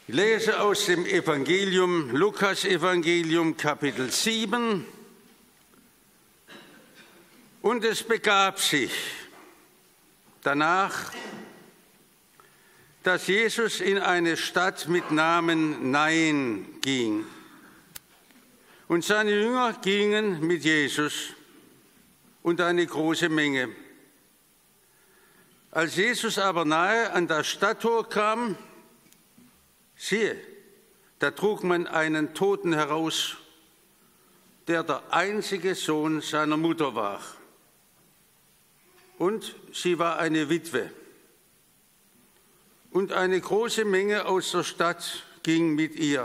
Ich lese aus dem Evangelium, Lukas-Evangelium, Kapitel 7. Und es begab sich danach, dass Jesus in eine Stadt mit Namen Nain ging. Und seine Jünger gingen mit Jesus und eine große Menge. Als Jesus aber nahe an das Stadttor kam, siehe, da trug man einen Toten heraus, der einzige Sohn seiner Mutter war. Und sie war eine Witwe. Und eine große Menge aus der Stadt ging mit ihr.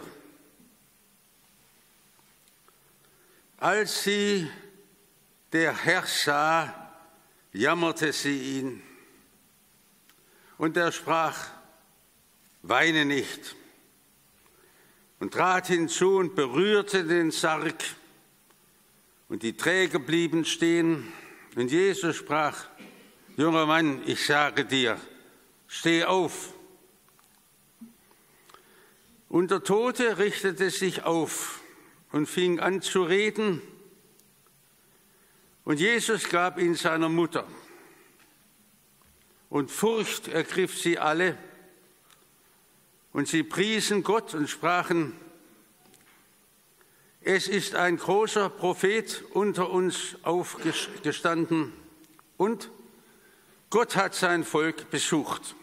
Als sie der Herr sah, jammerte sie ihn. Und er sprach: Weine nicht. Und trat hinzu und berührte den Sarg. Und die Träger blieben stehen. Und Jesus sprach: Junger Mann, ich sage dir, steh auf. Und der Tote richtete sich auf und fing an zu reden. Und Jesus gab ihn seiner Mutter. Und Furcht ergriff sie alle. Und sie priesen Gott und sprachen: Es ist ein großer Prophet unter uns aufgestanden und Gott hat sein Volk besucht.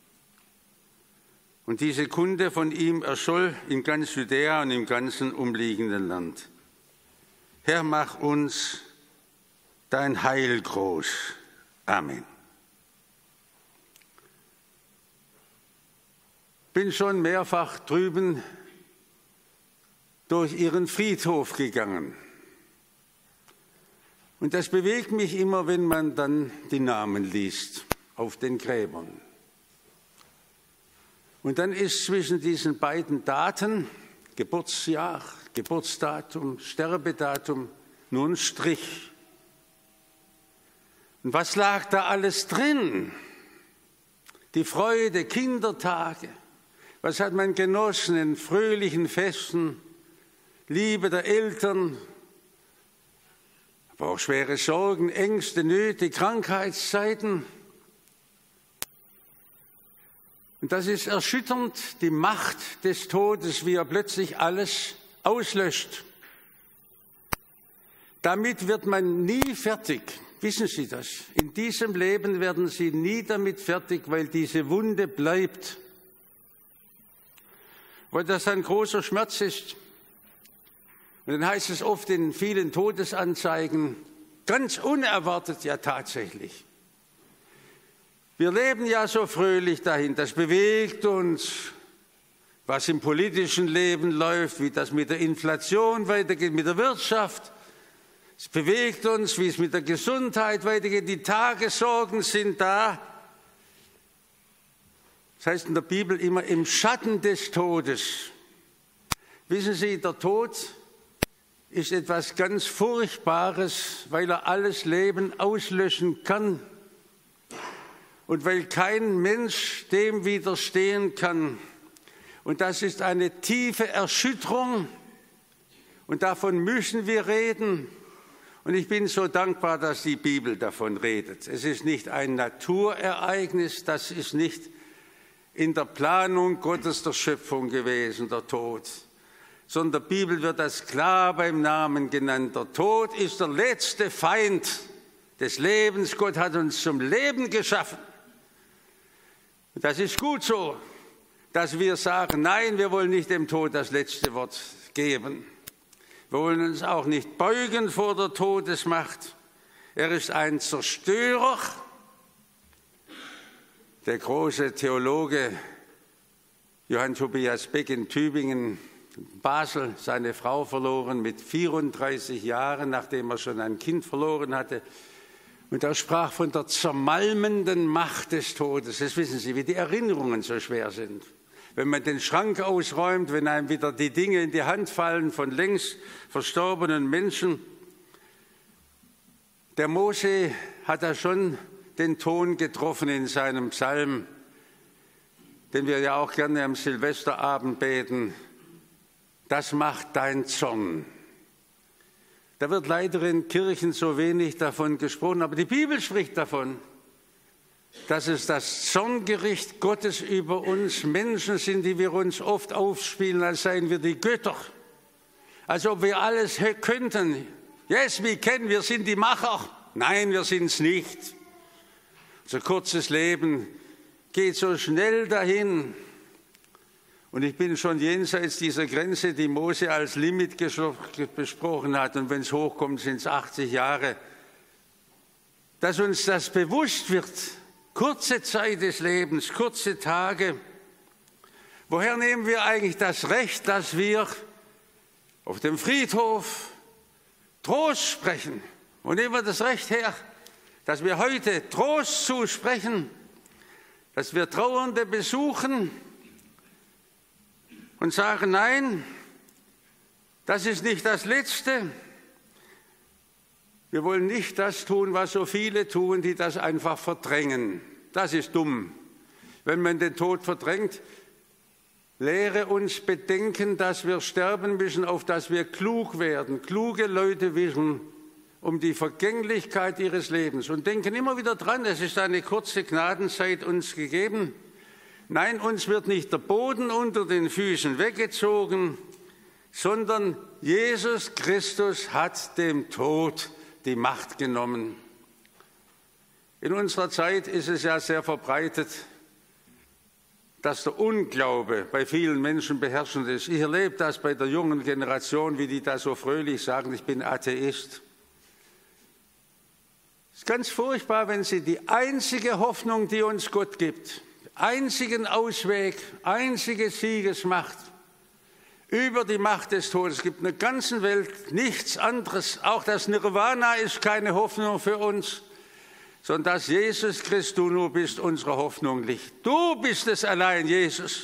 Und diese Kunde von ihm erscholl in ganz Judäa und im ganzen umliegenden Land. Herr, mach uns dein Heil groß. Amen. Bin schon mehrfach drüben durch ihren Friedhof gegangen. Und das bewegt mich immer, wenn man dann die Namen liest auf den Gräbern. Und dann ist zwischen diesen beiden Daten, Geburtsjahr, Geburtsdatum, Sterbedatum, nur ein Strich. Und was lag da alles drin? Die Freude, Kindertage. Was hat man genossen in fröhlichen Festen? Liebe der Eltern, aber auch schwere Sorgen, Ängste, Nöte, Krankheitszeiten. Und das ist erschütternd, die Macht des Todes, wie er plötzlich alles auslöscht. Damit wird man nie fertig. Wissen Sie das? In diesem Leben werden Sie nie damit fertig, weil diese Wunde bleibt. Weil das ein großer Schmerz ist. Und dann heißt es oft in vielen Todesanzeigen, ganz unerwartet, ja tatsächlich. Wir leben ja so fröhlich dahin, das bewegt uns, was im politischen Leben läuft, wie das mit der Inflation weitergeht, mit der Wirtschaft. Es bewegt uns, wie es mit der Gesundheit weitergeht, die Tagessorgen sind da. Das heißt in der Bibel immer im Schatten des Todes. Wissen Sie, der Tod ist etwas ganz Furchtbares, weil er alles Leben auslöschen kann und weil kein Mensch dem widerstehen kann. Und das ist eine tiefe Erschütterung und davon müssen wir reden. Und ich bin so dankbar, dass die Bibel davon redet. Es ist nicht ein Naturereignis, das ist nicht in der Planung Gottes der Schöpfung gewesen, der Tod. Sondern der Bibel wird das klar beim Namen genannt. Der Tod ist der letzte Feind des Lebens. Gott hat uns zum Leben geschaffen. Und das ist gut so, dass wir sagen, nein, wir wollen nicht dem Tod das letzte Wort geben. Wir wollen uns auch nicht beugen vor der Todesmacht. Er ist ein Zerstörer. Der große Theologe Johann Tobias Beck in Tübingen, Basel, seine Frau verloren mit 34 Jahren, nachdem er schon ein Kind verloren hatte. Und er sprach von der zermalmenden Macht des Todes. Das wissen Sie, wie die Erinnerungen so schwer sind. Wenn man den Schrank ausräumt, wenn einem wieder die Dinge in die Hand fallen von längst verstorbenen Menschen. Der Mose hat da schon den Ton getroffen in seinem Psalm. den wir ja auch gerne am Silvesterabend beten, das macht dein Zorn. Da wird leider in Kirchen so wenig davon gesprochen, aber die Bibel spricht davon, dass es das Zorngericht Gottes über uns Menschen sind, die wir uns oft aufspielen, als seien wir die Götter. Als ob wir alles könnten. Yes, wir sind die Macher. Nein, wir sind es nicht. Unser kurzes Leben geht so schnell dahin. Und ich bin schon jenseits dieser Grenze, die Mose als Limit besprochen hat. Und wenn es hochkommt, sind es 80 Jahre. Dass uns das bewusst wird, kurze Zeit des Lebens, kurze Tage. Woher nehmen wir eigentlich das Recht, dass wir auf dem Friedhof Trost sprechen? Wo nehmen wir das Recht her, dass wir heute Trost zusprechen, dass wir Trauernde besuchen und sagen, nein, das ist nicht das Letzte. Wir wollen nicht das tun, was so viele tun, die das einfach verdrängen. Das ist dumm. Wenn man den Tod verdrängt, lehre uns bedenken, dass wir sterben müssen, auf dass wir klug werden. Kluge Leute wissen um die Vergänglichkeit ihres Lebens und denken immer wieder dran, es ist eine kurze Gnadenzeit uns gegeben. Nein, uns wird nicht der Boden unter den Füßen weggezogen, sondern Jesus Christus hat dem Tod die Macht genommen. In unserer Zeit ist es ja sehr verbreitet, dass der Unglaube bei vielen Menschen beherrschend ist. Ich erlebe das bei der jungen Generation, wie die da so fröhlich sagen, ich bin Atheist. Es ist ganz furchtbar, wenn sie die einzige Hoffnung, die uns Gott gibt, einzigen Ausweg, einzige Siegesmacht über die Macht des Todes. Es gibt in der ganzen Welt nichts anderes. Auch das Nirvana ist keine Hoffnung für uns, sondern dass Jesus Christus, du nur bist unsere Hoffnung liegt. Du bist es allein, Jesus.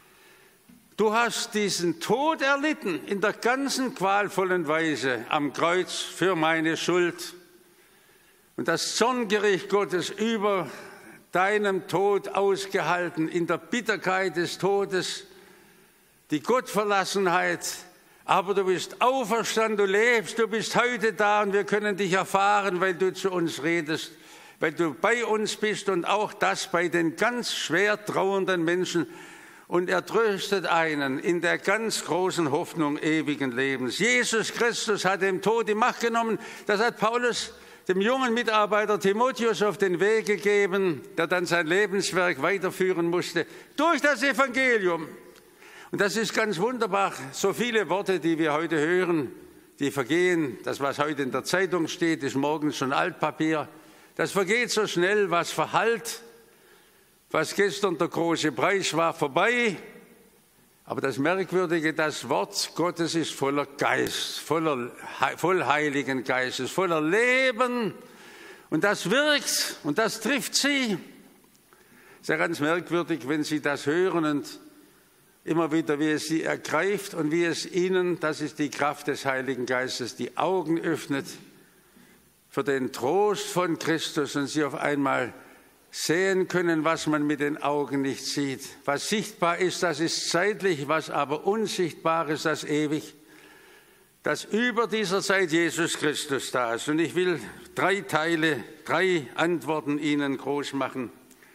Du hast diesen Tod erlitten in der ganzen qualvollen Weise am Kreuz für meine Schuld. Und das Zorngericht Gottes über deinem Tod ausgehalten, in der Bitterkeit des Todes, die Gottverlassenheit. Aber du bist auferstanden, du lebst, du bist heute da und wir können dich erfahren, weil du zu uns redest, weil du bei uns bist und auch das bei den ganz schwer trauernden Menschen. Und er tröstet einen in der ganz großen Hoffnung ewigen Lebens. Jesus Christus hat dem Tod die Macht genommen. Das hat Paulus dem jungen Mitarbeiter Timotheus auf den Weg gegeben, der dann sein Lebenswerk weiterführen musste, durch das Evangelium. Und das ist ganz wunderbar. So viele Worte, die wir heute hören, die vergehen. Das, was heute in der Zeitung steht, ist morgens schon Altpapier. Das vergeht so schnell, was verhallt. Was gestern der große Preis war, vorbei. Aber das Merkwürdige, das Wort Gottes ist voller Geist, voll Heiligen Geistes, voller Leben. Und das wirkt und das trifft Sie. Es ist ja ganz merkwürdig, wenn Sie das hören und immer wieder, wie es Sie ergreift und wie es Ihnen, das ist die Kraft des Heiligen Geistes, die Augen öffnet für den Trost von Christus und Sie auf einmal sehen können, was man mit den Augen nicht sieht. Was sichtbar ist, das ist zeitlich, was aber unsichtbar ist, das ewig. Dass über dieser Zeit Jesus Christus da ist. Und ich will 3 Teile, 3 Antworten Ihnen groß machen.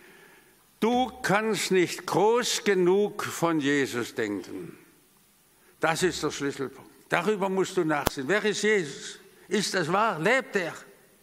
Du kannst nicht groß genug von Jesus denken. Das ist der Schlüsselpunkt. Darüber musst du nachsehen. Wer ist Jesus? Ist das wahr? Lebt er?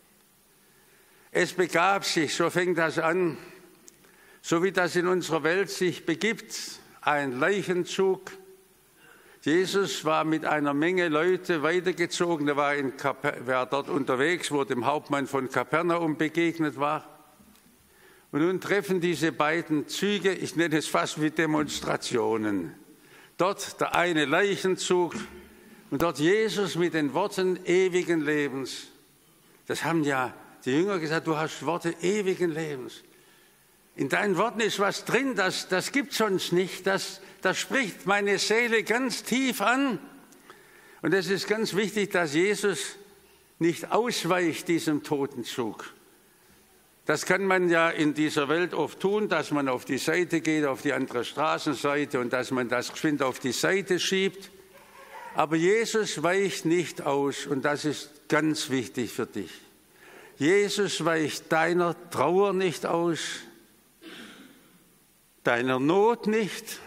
Es begab sich, so fängt das an, so wie das in unserer Welt sich begibt, ein Leichenzug. Jesus war mit einer Menge Leute weitergezogen, er war dort unterwegs, wo dem Hauptmann von Kapernaum begegnet war. Und nun treffen diese beiden Züge, ich nenne es fast wie Demonstrationen. Dort der eine Leichenzug und dort Jesus mit den Worten ewigen Lebens. Das haben ja die Jünger gesagt, du hast Worte ewigen Lebens. In deinen Worten ist was drin, das gibt es sonst nicht. Das spricht meine Seele ganz tief an. Und es ist ganz wichtig, dass Jesus nicht ausweicht diesem Totenzug. Das kann man ja in dieser Welt oft tun, dass man auf die Seite geht, auf die andere Straßenseite und dass man das geschwind auf die Seite schiebt. Aber Jesus weicht nicht aus und das ist ganz wichtig für dich. Jesus weicht deiner Trauer nicht aus, deiner Not nicht,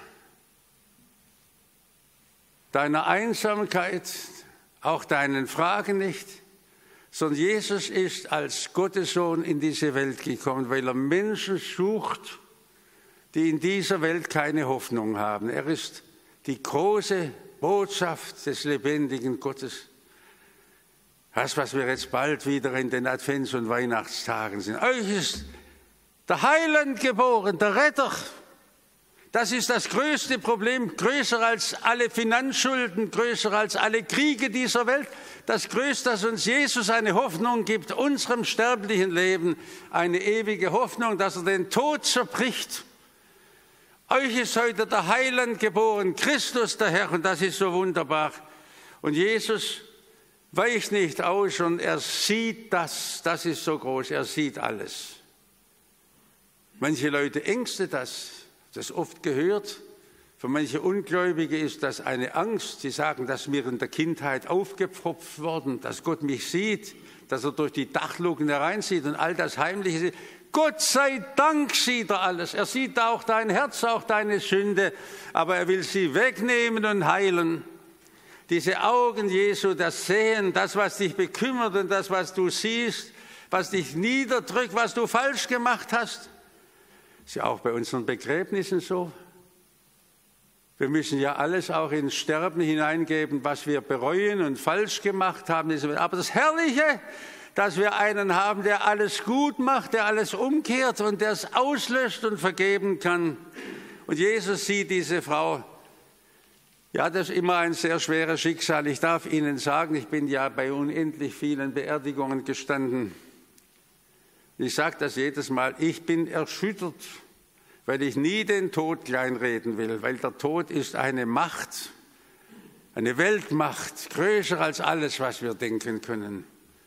deiner Einsamkeit, auch deinen Fragen nicht, sondern Jesus ist als Gottes Sohn in diese Welt gekommen, weil er Menschen sucht, die in dieser Welt keine Hoffnung haben. Er ist die große Botschaft des lebendigen Gottes. Das, was wir jetzt bald wieder in den Advents- und Weihnachtstagen sind. Euch ist der Heiland geboren, der Retter. Das ist das größte Problem, größer als alle Finanzschulden, größer als alle Kriege dieser Welt. Das Größte, dass uns Jesus eine Hoffnung gibt, unserem sterblichen Leben eine ewige Hoffnung, dass er den Tod zerbricht. Euch ist heute der Heiland geboren, Christus der Herr, und das ist so wunderbar. Und Jesus weicht nicht aus und er sieht das ist so groß, er sieht alles. Manche Leute ängstet das oft gehört. Für manche Ungläubige ist das eine Angst. Sie sagen, das ist mir in der Kindheit aufgepfropft worden, dass Gott mich sieht, dass er durch die Dachluken hereinsieht und all das Heimliche. Gott sei Dank sieht er alles. Er sieht auch dein Herz, auch deine Sünde, aber er will sie wegnehmen und heilen. Diese Augen Jesu, das Sehen, das, was dich bekümmert und das, was du siehst, was dich niederdrückt, was du falsch gemacht hast. Ist ja auch bei unseren Begräbnissen so. Wir müssen ja alles auch ins Sterben hineingeben, was wir bereuen und falsch gemacht haben. Aber das Herrliche, dass wir einen haben, der alles gut macht, der alles umkehrt und der es auslöscht und vergeben kann. Und Jesus sieht diese Frau. Ja, das ist immer ein sehr schweres Schicksal. Ich darf Ihnen sagen, ich bin ja bei unendlich vielen Beerdigungen gestanden. Ich sage das jedes Mal, ich bin erschüttert, weil ich nie den Tod kleinreden will, weil der Tod ist eine Macht, eine Weltmacht, größer als alles, was wir denken können.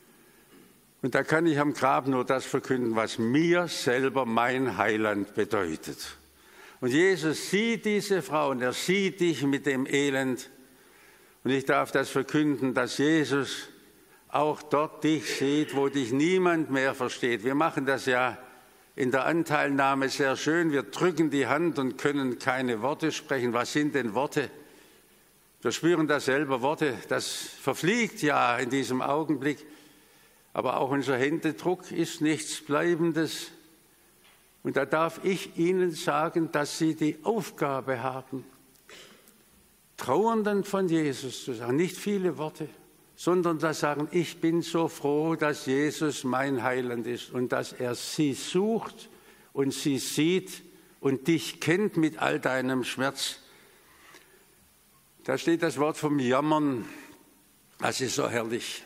Und da kann ich am Grab nur das verkünden, was mir selber mein Heiland bedeutet. Und Jesus sieht diese Frau und er sieht dich mit dem Elend. Und ich darf das verkünden, dass Jesus auch dort dich sieht, wo dich niemand mehr versteht. Wir machen das ja in der Anteilnahme sehr schön. Wir drücken die Hand und können keine Worte sprechen. Was sind denn Worte? Wir spüren das selber, Worte, das verfliegt ja in diesem Augenblick. Aber auch unser Händedruck ist nichts Bleibendes. Und da darf ich Ihnen sagen, dass Sie die Aufgabe haben, Trauernden von Jesus zu sagen, nicht viele Worte, sondern das sagen, ich bin so froh, dass Jesus mein Heiland ist und dass er sie sucht und sie sieht und dich kennt mit all deinem Schmerz. Da steht das Wort vom Jammern, das ist so herrlich.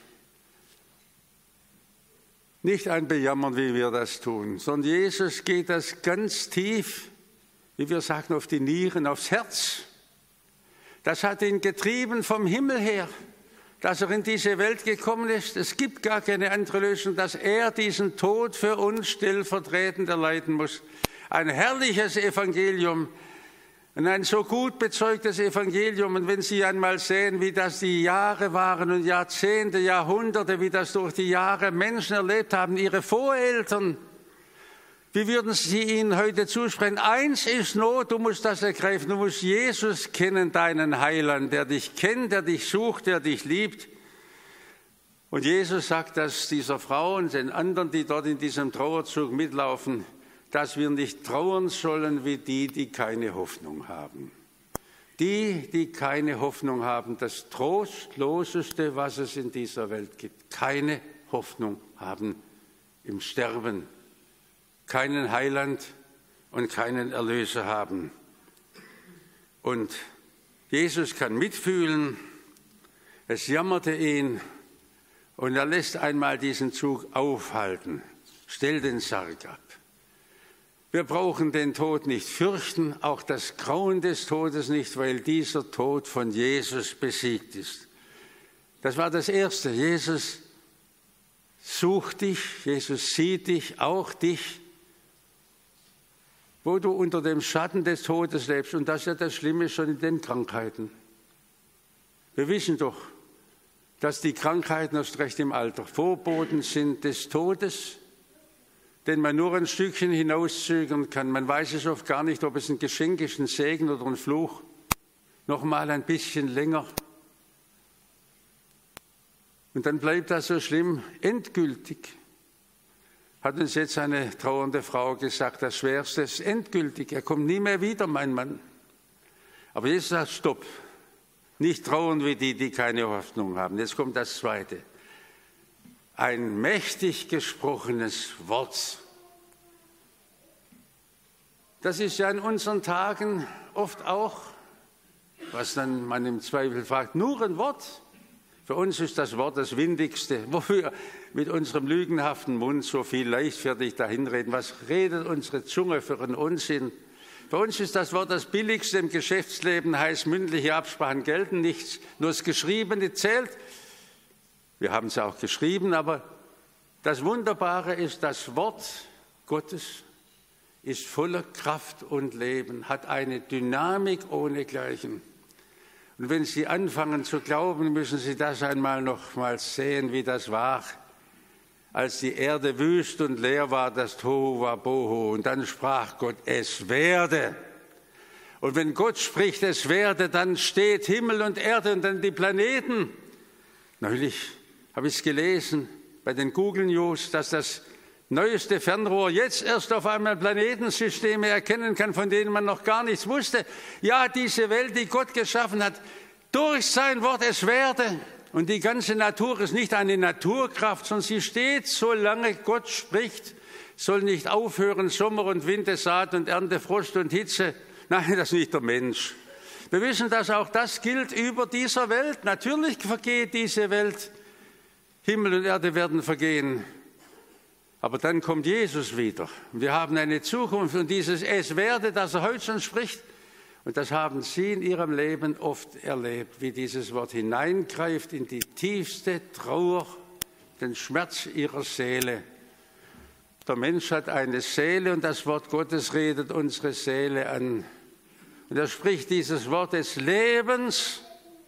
Nicht ein Bejammern, wie wir das tun, sondern Jesus geht das ganz tief, wie wir sagen, auf die Nieren, aufs Herz. Das hat ihn getrieben vom Himmel her, dass er in diese Welt gekommen ist. Es gibt gar keine andere Lösung, dass er diesen Tod für uns stellvertretend erleiden muss. Ein herrliches Evangelium und ein so gut bezeugtes Evangelium. Und wenn Sie einmal sehen, wie das die Jahre waren und Jahrzehnte, Jahrhunderte, wie das durch die Jahre Menschen erlebt haben, ihre Voreltern, wie würden Sie ihnen heute zusprechen? Eins ist Not, du musst das ergreifen, du musst Jesus kennen, deinen Heiland, der dich kennt, der dich sucht, der dich liebt. Und Jesus sagt das dieser Frau und den anderen, die dort in diesem Trauerzug mitlaufen, dass wir nicht trauern sollen wie die, die keine Hoffnung haben. Die, die keine Hoffnung haben, das Trostloseste, was es in dieser Welt gibt, keine Hoffnung haben im Sterben, keinen Heiland und keinen Erlöser haben. Und Jesus kann mitfühlen, es jammerte ihn und er lässt einmal diesen Zug aufhalten, stellt den Sarg ab. Wir brauchen den Tod nicht fürchten, auch das Grauen des Todes nicht, weil dieser Tod von Jesus besiegt ist. Das war das Erste. Jesus sucht dich, Jesus sieht dich, auch dich, wo du unter dem Schatten des Todes lebst. Und das ist ja das Schlimme schon in den Krankheiten. Wir wissen doch, dass die Krankheiten erst recht im Alter Vorboten sind des Todes, den man nur ein Stückchen hinauszögern kann. Man weiß es oft gar nicht, ob es ein Geschenk ist, ein Segen oder ein Fluch. Noch mal ein bisschen länger. Und dann bleibt das so schlimm, endgültig. Hat uns jetzt eine trauernde Frau gesagt, das Schwerste ist endgültig. Er kommt nie mehr wieder, mein Mann. Aber Jesus sagt, stopp. Nicht trauern wie die, die keine Hoffnung haben. Jetzt kommt das Zweite. Ein mächtig gesprochenes Wort. Das ist ja in unseren Tagen oft auch, was dann man im Zweifel fragt, nur ein Wort. Für uns ist das Wort das Windigste, wo wir mit unserem lügenhaften Mund so viel leichtfertig dahinreden. Was redet unsere Zunge für einen Unsinn? Für uns ist das Wort das Billigste im Geschäftsleben, heißt mündliche Absprachen gelten nichts, nur das Geschriebene zählt. Wir haben es auch geschrieben, aber das Wunderbare ist, das Wort Gottes ist voller Kraft und Leben, hat eine Dynamik ohnegleichen. Und wenn Sie anfangen zu glauben, müssen Sie das einmal nochmals sehen, wie das war, als die Erde wüst und leer war, das Tohu Wabohu. Und dann sprach Gott, es werde. Und wenn Gott spricht, es werde, dann steht Himmel und Erde und dann die Planeten. Neulich habe ich es gelesen bei den Google News, dass das neueste Fernrohr jetzt erst auf einmal Planetensysteme erkennen kann, von denen man noch gar nichts wusste. Ja, diese Welt, die Gott geschaffen hat, durch sein Wort, es werde. Und die ganze Natur ist nicht eine Naturkraft, sondern sie steht, solange Gott spricht, soll nicht aufhören, Sommer und Winter, Saat und Ernte, Frost und Hitze. Nein, das ist nicht der Mensch. Wir wissen, dass auch das gilt über dieser Welt. Natürlich vergeht diese Welt. Himmel und Erde werden vergehen. Aber dann kommt Jesus wieder. Wir haben eine Zukunft und dieses Es werde, das er heute schon spricht, und das haben Sie in Ihrem Leben oft erlebt, wie dieses Wort hineingreift in die tiefste Trauer, den Schmerz Ihrer Seele. Der Mensch hat eine Seele und das Wort Gottes redet unsere Seele an. Und er spricht dieses Wort des Lebens.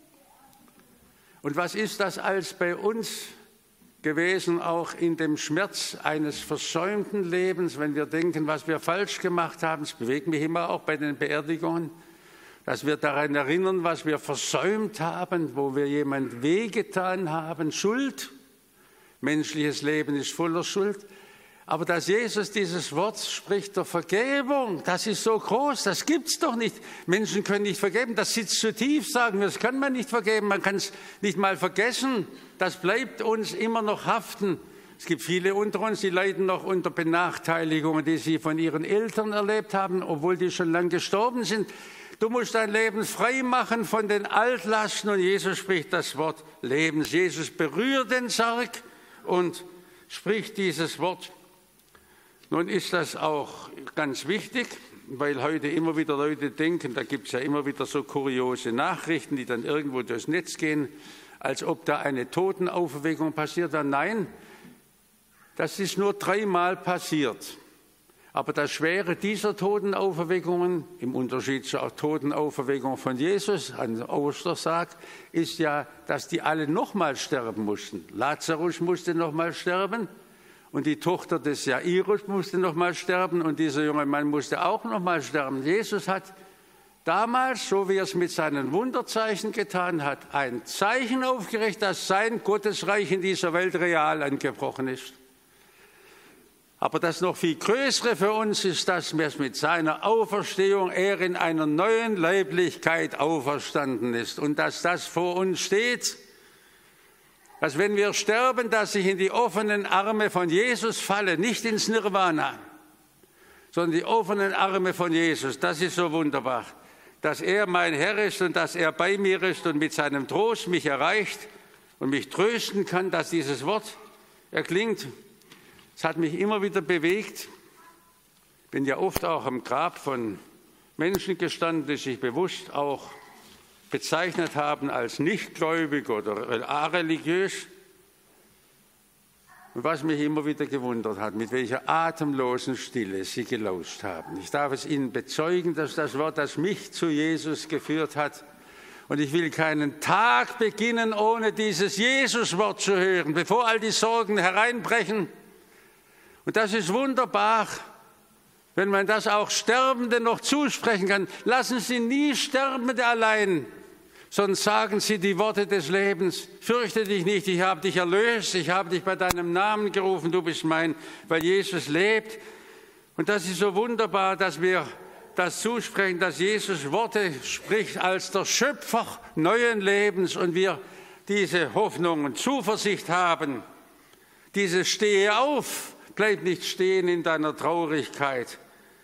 Und was ist das als bei uns gewesen, auch in dem Schmerz eines versäumten Lebens, wenn wir denken, was wir falsch gemacht haben. Es bewegt mich immer auch bei den Beerdigungen, dass wir daran erinnern, was wir versäumt haben, wo wir jemand wehgetan haben. Schuld, menschliches Leben ist voller Schuld. Aber dass Jesus dieses Wort spricht der Vergebung, das ist so groß, das gibt's doch nicht. Menschen können nicht vergeben, das sitzt zu tief, sagen wir, das kann man nicht vergeben, man kann es nicht mal vergessen. Das bleibt uns immer noch haften. Es gibt viele unter uns, die leiden noch unter Benachteiligungen, die sie von ihren Eltern erlebt haben, obwohl die schon lang gestorben sind. Du musst dein Leben frei machen von den Altlasten und Jesus spricht das Wort Lebens. Jesus berührt den Sarg und spricht dieses Wort. Nun ist das auch ganz wichtig, weil heute immer wieder Leute denken, da gibt es ja immer wieder so kuriose Nachrichten, die dann irgendwo durchs Netz gehen, als ob da eine Totenauferweckung passiert war. Nein, das ist nur 3-mal passiert. Aber das Schwere dieser Totenauferweckungen, im Unterschied zur Totenauferweckung von Jesus an Ostertag, ist ja, dass die alle nochmal sterben mussten. Lazarus musste nochmal sterben und die Tochter des Jairus musste nochmal sterben und dieser junge Mann musste auch nochmal sterben. Jesus hat damals, so wie er es mit seinen Wunderzeichen getan hat, ein Zeichen aufgerichtet, dass sein Gottesreich in dieser Welt real angebrochen ist. Aber das noch viel Größere für uns ist, dass mit seiner Auferstehung er in einer neuen Leiblichkeit auferstanden ist und dass das vor uns steht, dass wenn wir sterben, dass ich in die offenen Arme von Jesus falle, nicht ins Nirvana, sondern die offenen Arme von Jesus. Das ist so wunderbar, dass er mein Herr ist und dass er bei mir ist und mit seinem Trost mich erreicht und mich trösten kann, dass dieses Wort erklingt. Es hat mich immer wieder bewegt. Ich bin ja oft auch am Grab von Menschen gestanden, die sich bewusst auch bezeichnet haben als nichtgläubig oder areligiös. Und was mich immer wieder gewundert hat, mit welcher atemlosen Stille sie gelauscht haben. Ich darf es Ihnen bezeugen, dass das Wort, das mich zu Jesus geführt hat. Und ich will keinen Tag beginnen, ohne dieses Jesus-Wort zu hören, bevor all die Sorgen hereinbrechen. Und das ist wunderbar, wenn man das auch Sterbenden noch zusprechen kann. Lassen Sie nie Sterbende allein, sondern sagen Sie die Worte des Lebens. Fürchte dich nicht, ich habe dich erlöst, ich habe dich bei deinem Namen gerufen, du bist mein, weil Jesus lebt. Und das ist so wunderbar, dass wir das zusprechen, dass Jesus Worte spricht als der Schöpfer neuen Lebens und wir diese Hoffnung und Zuversicht haben. Diese Stehe auf, bleib nicht stehen in deiner Traurigkeit.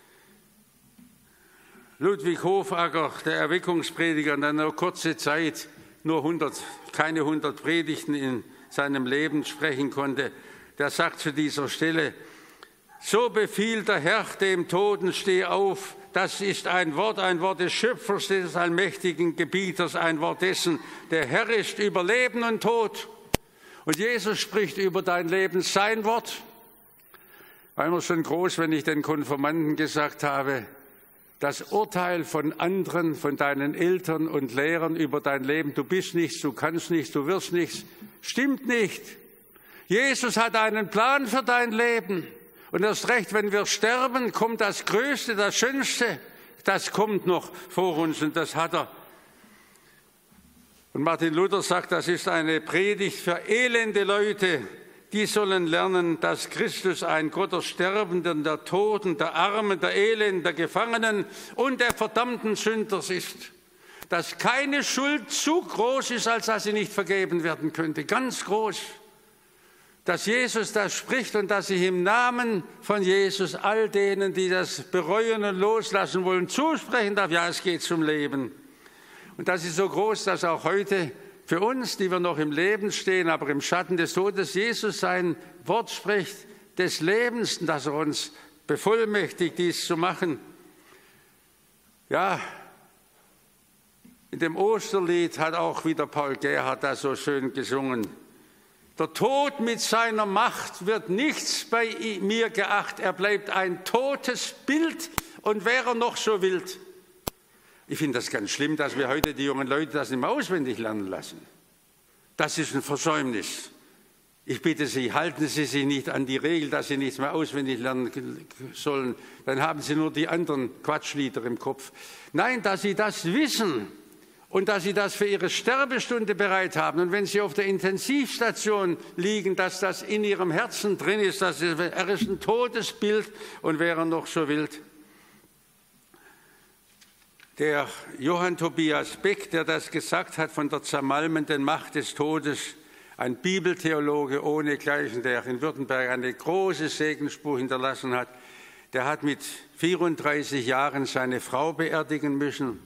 Ludwig Hofacker, der Erweckungsprediger, in einer kurzen Zeit keine 100 Predigten in seinem Leben sprechen konnte, der sagt zu dieser Stelle: So befiehlt der Herr dem Toten, steh auf. Das ist ein Wort des Schöpfers, des allmächtigen Gebieters, ein Wort dessen, der Herr ist über Leben und Tod. Und Jesus spricht über dein Leben sein Wort. War immer schon groß, wenn ich den Konfirmanden gesagt habe, das Urteil von anderen, von deinen Eltern und Lehrern über dein Leben, du bist nichts, du kannst nichts, du wirst nichts, stimmt nicht. Jesus hat einen Plan für dein Leben. Und erst recht, wenn wir sterben, kommt das Größte, das Schönste, das kommt noch vor uns und das hat er. Und Martin Luther sagt, das ist eine Predigt für elende Leute, die sollen lernen, dass Christus ein Gott der Sterbenden, der Toten, der Armen, der Elenden, der Gefangenen und der verdammten Sünder ist. Dass keine Schuld zu groß ist, als dass sie nicht vergeben werden könnte. Ganz groß. Dass Jesus das spricht und dass ich im Namen von Jesus all denen, die das bereuen und loslassen wollen, zusprechen darf, ja, es geht zum Leben. Und das ist so groß, dass auch heute für uns, die wir noch im Leben stehen, aber im Schatten des Todes, Jesus sein Wort spricht des Lebens, dass er uns bevollmächtigt, dies zu machen. Ja, in dem Osterlied hat auch wieder Paul Gerhardt das so schön gesungen. Der Tod mit seiner Macht wird nichts bei mir geacht. Er bleibt ein totes Bild und wäre noch so wild. Ich finde das ganz schlimm, dass wir heute die jungen Leute das nicht mehr auswendig lernen lassen. Das ist ein Versäumnis. Ich bitte Sie, halten Sie sich nicht an die Regel, dass Sie nichts mehr auswendig lernen sollen. Dann haben Sie nur die anderen Quatschlieder im Kopf. Nein, dass Sie das wissen und dass Sie das für Ihre Sterbestunde bereit haben. Und wenn Sie auf der Intensivstation liegen, dass das in Ihrem Herzen drin ist, dass er ist ein totes Bild und wäre noch so wild. Der Johann Tobias Beck, der das gesagt hat von der zermalmenden Macht des Todes, ein Bibeltheologe ohnegleichen, der in Württemberg eine große Segensspur hinterlassen hat, der hat mit 34 Jahren seine Frau beerdigen müssen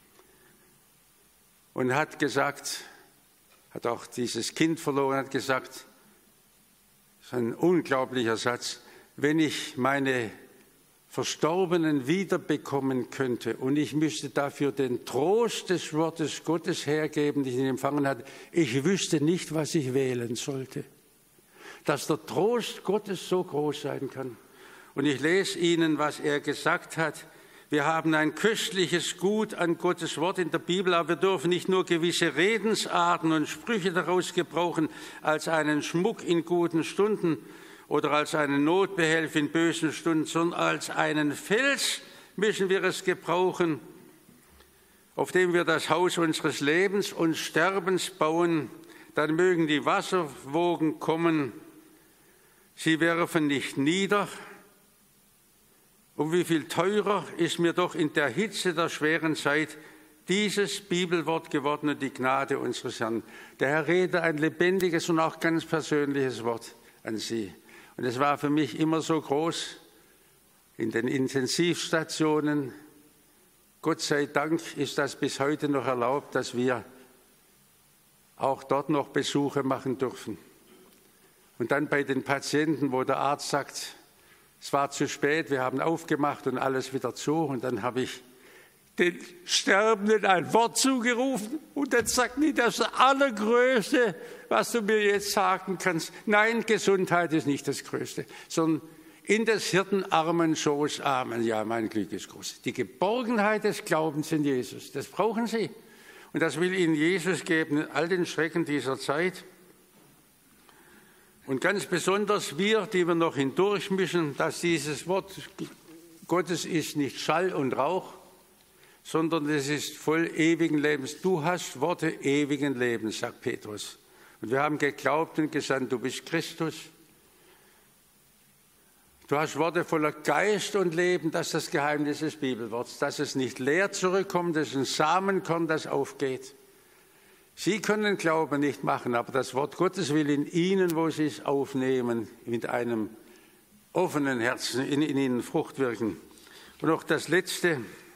und hat gesagt, hat auch dieses Kind verloren, hat gesagt, das ist ein unglaublicher Satz, wenn ich meine Verstorbenen wiederbekommen könnte und ich müsste dafür den Trost des Wortes Gottes hergeben, den ich empfangen hatte, ich wüsste nicht, was ich wählen sollte. Dass der Trost Gottes so groß sein kann. Und ich lese Ihnen, was er gesagt hat. Wir haben ein köstliches Gut an Gottes Wort in der Bibel, aber wir dürfen nicht nur gewisse Redensarten und Sprüche daraus gebrauchen als einen Schmuck in guten Stunden, oder als einen Notbehelf in bösen Stunden, sondern als einen Fels müssen wir es gebrauchen, auf dem wir das Haus unseres Lebens und Sterbens bauen. Dann mögen die Wasserwogen kommen, sie werfen nicht nieder. Und wie viel teurer ist mir doch in der Hitze der schweren Zeit dieses Bibelwort geworden und die Gnade unseres Herrn. Der Herr redet ein lebendiges und auch ganz persönliches Wort an Sie. Und es war für mich immer so groß in den Intensivstationen. Gott sei Dank ist das bis heute noch erlaubt, dass wir auch dort noch Besuche machen dürfen. Und dann bei den Patienten, wo der Arzt sagt, es war zu spät, wir haben aufgemacht und alles wieder zu. Und dann habe ich den Sterbenden ein Wort zugerufen und dann sagt nie das Allergrößte, was du mir jetzt sagen kannst. Nein, Gesundheit ist nicht das Größte, sondern in des Hirten armen Schoß, Amen, ja, mein Glück ist groß. Die Geborgenheit des Glaubens in Jesus, das brauchen Sie. Und das will Ihnen Jesus geben in all den Schrecken dieser Zeit. Und ganz besonders wir, die wir noch hindurch müssen, dass dieses Wort Gottes ist nicht Schall und Rauch, sondern es ist voll ewigen Lebens. Du hast Worte ewigen Lebens, sagt Petrus. Und wir haben geglaubt und gesagt, du bist Christus. Du hast Worte voller Geist und Leben, das ist das Geheimnis des Bibelworts, dass es nicht leer zurückkommt, dass es ein Samenkorn, das aufgeht. Sie können Glauben nicht machen, aber das Wort Gottes will in Ihnen, wo Sie es aufnehmen, mit einem offenen Herzen in Ihnen Frucht wirken. Und noch das Letzte.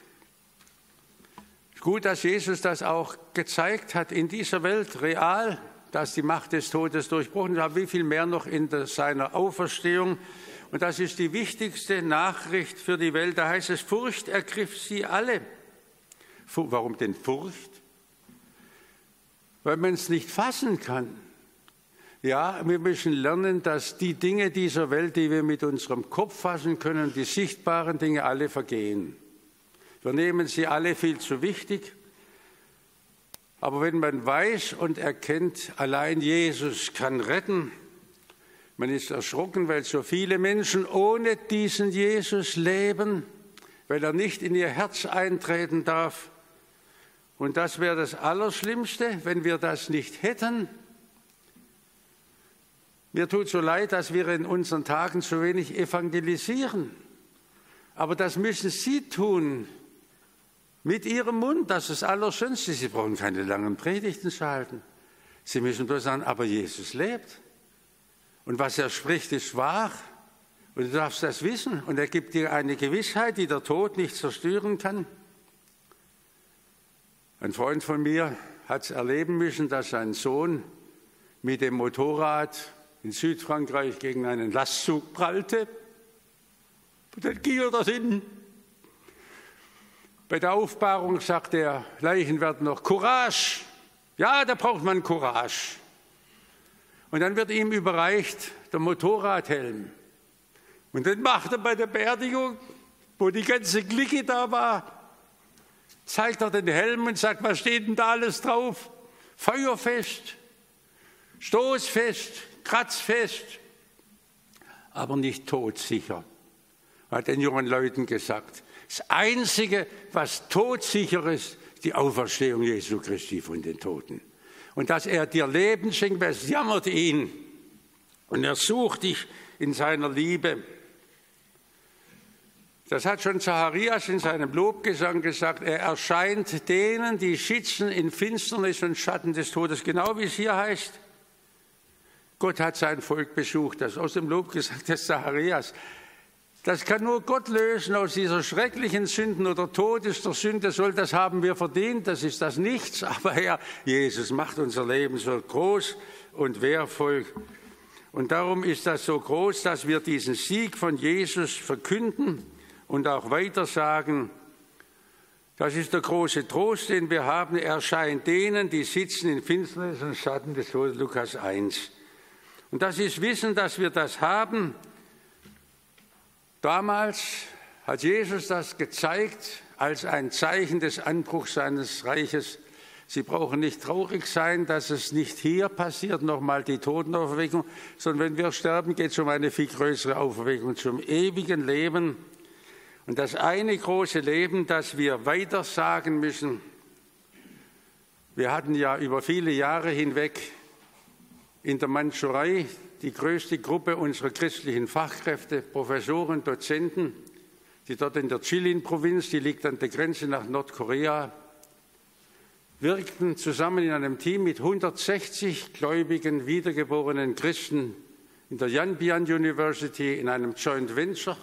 Gut, dass Jesus das auch gezeigt hat in dieser Welt, real, dass die Macht des Todes durchbrochen ist, aber wie viel mehr noch in seiner Auferstehung. Und das ist die wichtigste Nachricht für die Welt. Da heißt es, Furcht ergriff sie alle. Warum denn Furcht? Weil man es nicht fassen kann. Ja, wir müssen lernen, dass die Dinge dieser Welt, die wir mit unserem Kopf fassen können, die sichtbaren Dinge alle vergehen. Wir nehmen sie alle viel zu wichtig. Aber wenn man weiß und erkennt, allein Jesus kann retten, man ist erschrocken, weil so viele Menschen ohne diesen Jesus leben, weil er nicht in ihr Herz eintreten darf. Und das wäre das Allerschlimmste, wenn wir das nicht hätten. Mir tut so leid, dass wir in unseren Tagen so wenig evangelisieren. Aber das müssen Sie tun, mit Ihrem Mund. Das ist das Allerschönste. Sie brauchen keine langen Predigten zu halten. Sie müssen nur sagen, aber Jesus lebt. Und was er spricht, ist wahr. Und du darfst das wissen. Und er gibt dir eine Gewissheit, die der Tod nicht zerstören kann. Ein Freund von mir hat es erleben müssen, dass sein Sohn mit dem Motorrad in Südfrankreich gegen einen Lastzug prallte. Und dann ging er dorthin. Bei der Aufbahrung sagt der Leichenwärter noch, Courage. Ja, da braucht man Courage. Und dann wird ihm überreicht der Motorradhelm. Und dann macht er bei der Beerdigung, wo die ganze Clique da war, zeigt er den Helm und sagt, was steht denn da alles drauf? Feuerfest, stoßfest, kratzfest, aber nicht todsicher, hat den jungen Leuten gesagt. Das Einzige, was todsicher ist, die Auferstehung Jesu Christi von den Toten. Und dass er dir Leben schenkt, es jammert ihn. Und er sucht dich in seiner Liebe. Das hat schon Zacharias in seinem Lobgesang gesagt. Er erscheint denen, die sitzen in Finsternis und Schatten des Todes. Genau wie es hier heißt. Gott hat sein Volk besucht. Das aus dem Lobgesang des Zacharias. Das kann nur Gott lösen aus dieser schrecklichen Sünden oder Todes der Sünde. Das haben wir verdient, das ist das Nichts. Aber Herr, Jesus macht unser Leben so groß und wertvoll. Und darum ist das so groß, dass wir diesen Sieg von Jesus verkünden und auch weiter sagen. Das ist der große Trost, den wir haben. Er erscheint denen, die sitzen in Finsternis und Schatten des Todes, Lukas 1. Und das ist Wissen, dass wir das haben. Damals hat Jesus das gezeigt als ein Zeichen des Anbruchs seines Reiches. Sie brauchen nicht traurig sein, dass es nicht hier passiert, nochmal die Totenauferweckung, sondern wenn wir sterben, geht es um eine viel größere Auferweckung, zum ewigen Leben. Und das eine große Leben, das wir weitersagen müssen. Wir hatten ja über viele Jahre hinweg in der Mandschurei die größte Gruppe unserer christlichen Fachkräfte, Professoren, Dozenten, die dort in der Jilin-Provinz, die liegt an der Grenze nach Nordkorea, wirkten zusammen in einem Team mit 160 gläubigen, wiedergeborenen Christen in der Yanbian University in einem Joint Venture.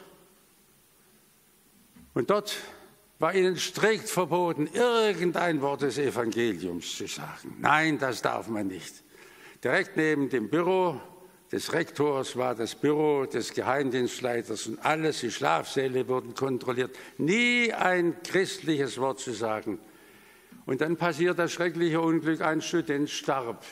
Und dort war ihnen strikt verboten, irgendein Wort des Evangeliums zu sagen. Nein, das darf man nicht. Direkt neben dem Büro des Rektors war das Büro des Geheimdienstleiters und alles, die Schlafsäle wurden kontrolliert. Nie ein christliches Wort zu sagen. Und dann passiert das schreckliche Unglück, ein Student starb.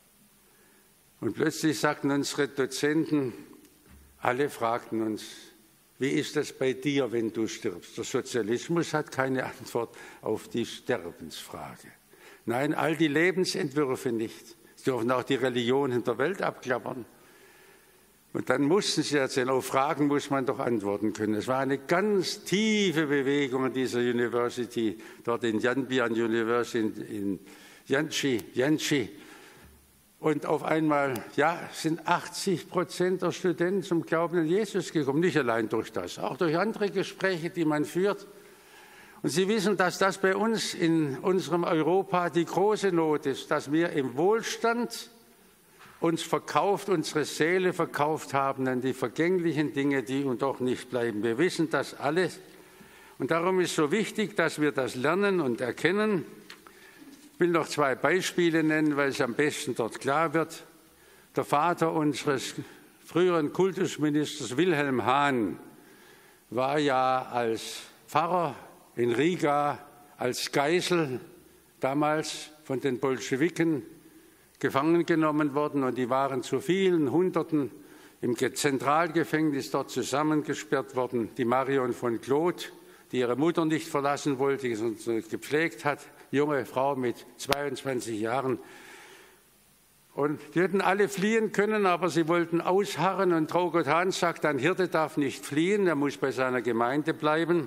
Und plötzlich sagten unsere Dozenten, alle fragten uns, wie ist das bei dir, wenn du stirbst? Der Sozialismus hat keine Antwort auf die Sterbensfrage. Nein, all die Lebensentwürfe nicht. Sie dürfen auch die Religionen der Welt abklappern. Und dann mussten sie erzählen, auf Fragen muss man doch antworten können. Es war eine ganz tiefe Bewegung an dieser University, dort in Yanbian University in Yanchi. Und auf einmal, sind 80% der Studenten zum Glauben an Jesus gekommen. Nicht allein durch das, auch durch andere Gespräche, die man führt. Und Sie wissen, dass das bei uns in unserem Europa die große Not ist, dass wir im Wohlstand uns verkauft, unsere Seele verkauft haben an die vergänglichen Dinge, die uns doch nicht bleiben. Wir wissen das alles. Und darum ist es so wichtig, dass wir das lernen und erkennen. Ich will noch 2 Beispiele nennen, weil es am besten dort klar wird. Der Vater unseres früheren Kultusministers Wilhelm Hahn war ja als Pfarrer in Riga, als Geisel damals von den Bolschewiken gefangen genommen worden. Und die waren zu vielen Hunderten im Zentralgefängnis dort zusammengesperrt worden. Die Marion von Claude, die ihre Mutter nicht verlassen wollte, sondern gepflegt hat, junge Frau mit 22 Jahren. Und die hätten alle fliehen können, aber sie wollten ausharren. Und Traugott Hahn sagt, ein Hirte darf nicht fliehen, er muss bei seiner Gemeinde bleiben.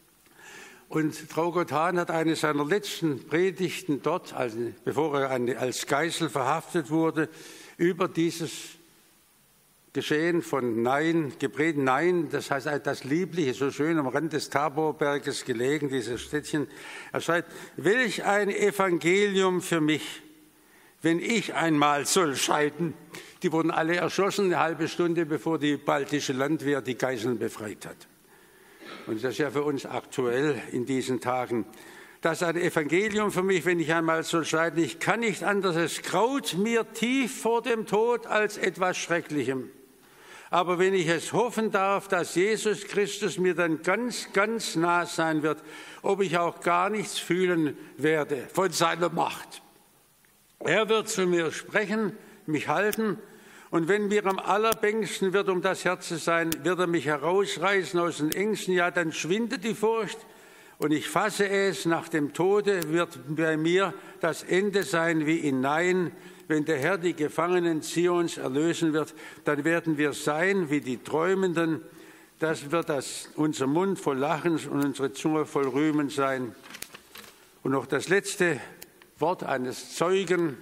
Und Traugott Hahn hat eine seiner letzten Predigten dort, bevor er als Geisel verhaftet wurde, über dieses Geschehen von Nain gepredigt. Nain, das heißt das Liebliche, so schön am Rand des Taborberges gelegen, dieses Städtchen. Er schreibt, welch ein Evangelium für mich, wenn ich einmal soll scheiden. Die wurden alle erschossen, eine halbe Stunde bevor die baltische Landwehr die Geiseln befreit hat. Und das ist ja für uns aktuell in diesen Tagen. Das ist ein Evangelium für mich, wenn ich einmal soll scheiden. Ich kann nicht anders, es graut mir tief vor dem Tod als etwas Schrecklichem. Aber wenn ich es hoffen darf, dass Jesus Christus mir dann ganz, ganz nah sein wird, ob ich auch gar nichts fühlen werde von seiner Macht. Er wird zu mir sprechen, mich halten, und wenn mir am allerbängsten wird um das Herz zu sein, wird er mich herausreißen aus den Ängsten, ja, dann schwindet die Furcht und ich fasse es, nach dem Tode wird bei mir das Ende sein wie in Nain. Wenn der Herr die Gefangenen Zions erlösen wird, dann werden wir sein wie die Träumenden. Das wird unser Mund voll Lachens und unsere Zunge voll Rühmen sein. Und noch das letzte Wort eines Zeugen.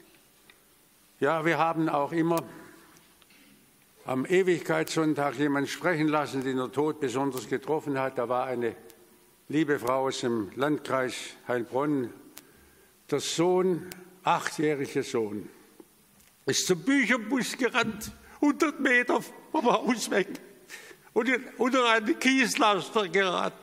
Ja, wir haben auch immer am Ewigkeitssonntag jemanden sprechen lassen, den der Tod besonders getroffen hat. Da war eine liebe Frau aus dem Landkreis Heilbronn, der Sohn, 8-jährige Sohn, ist zum Bücherbus gerannt, 100 Meter vom Haus weg und unter einen Kieslaster geraten.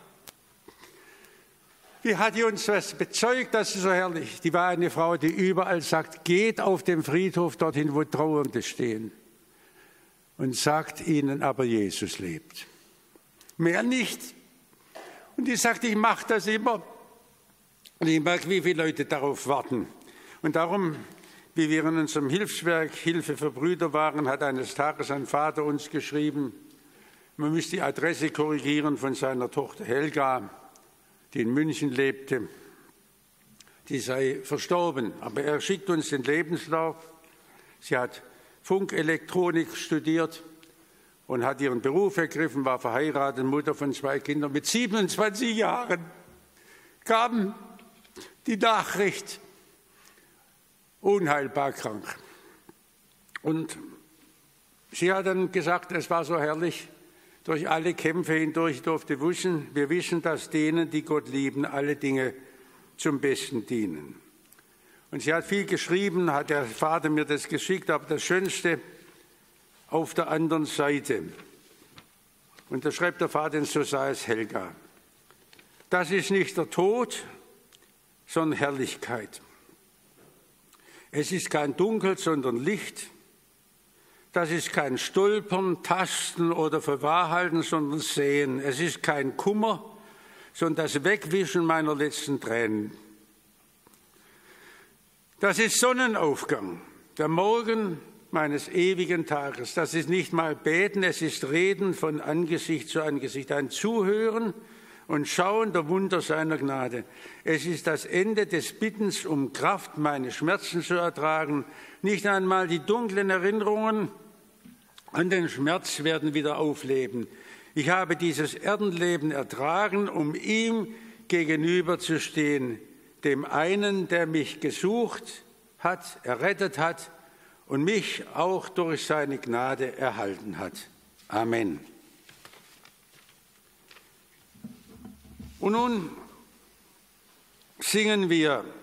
Wie hat die uns das bezeugt? Das ist so herrlich. Die war eine Frau, die überall sagt, geht auf dem Friedhof dorthin, wo Trauernde stehen. Und sagt ihnen, aber Jesus lebt. Mehr nicht. Und die sagt, ich mache das immer. Und ich merke, wie viele Leute darauf warten. Und darum, wie wir in unserem Hilfswerk Hilfe für Brüder waren, hat eines Tages ein Vater uns geschrieben, man müsste die Adresse korrigieren von seiner Tochter Helga, die in München lebte. Die sei verstorben, aber er schickt uns den Lebenslauf. Sie hat Funkelektronik studiert und hat ihren Beruf ergriffen, war verheiratet, Mutter von 2 Kindern. Mit 27 Jahren kam die Nachricht, unheilbar krank. Und sie hat dann gesagt, es war so herrlich, durch alle Kämpfe hindurch durfte wissen, wir wissen, dass denen, die Gott lieben, alle Dinge zum Besten dienen. Und sie hat viel geschrieben, hat der Vater mir das geschickt, aber das Schönste auf der anderen Seite. Und da schreibt der Vater, und so sei es Helga. Das ist nicht der Tod, sondern Herrlichkeit. Es ist kein Dunkel, sondern Licht. Das ist kein Stolpern, Tasten oder Verwahrhalten, sondern Sehen. Es ist kein Kummer, sondern das Wegwischen meiner letzten Tränen. Das ist Sonnenaufgang, der Morgen meines ewigen Tages. Das ist nicht mal Beten, es ist Reden von Angesicht zu Angesicht, ein Zuhören und Schauen der Wunder seiner Gnade. Es ist das Ende des Bittens um Kraft, meine Schmerzen zu ertragen. Nicht einmal die dunklen Erinnerungen an den Schmerz werden wieder aufleben. Ich habe dieses Erdenleben ertragen, um ihm gegenüberzustehen, dem einen, der mich gesucht hat, errettet hat und mich auch durch seine Gnade erhalten hat. Amen. Und nun singen wir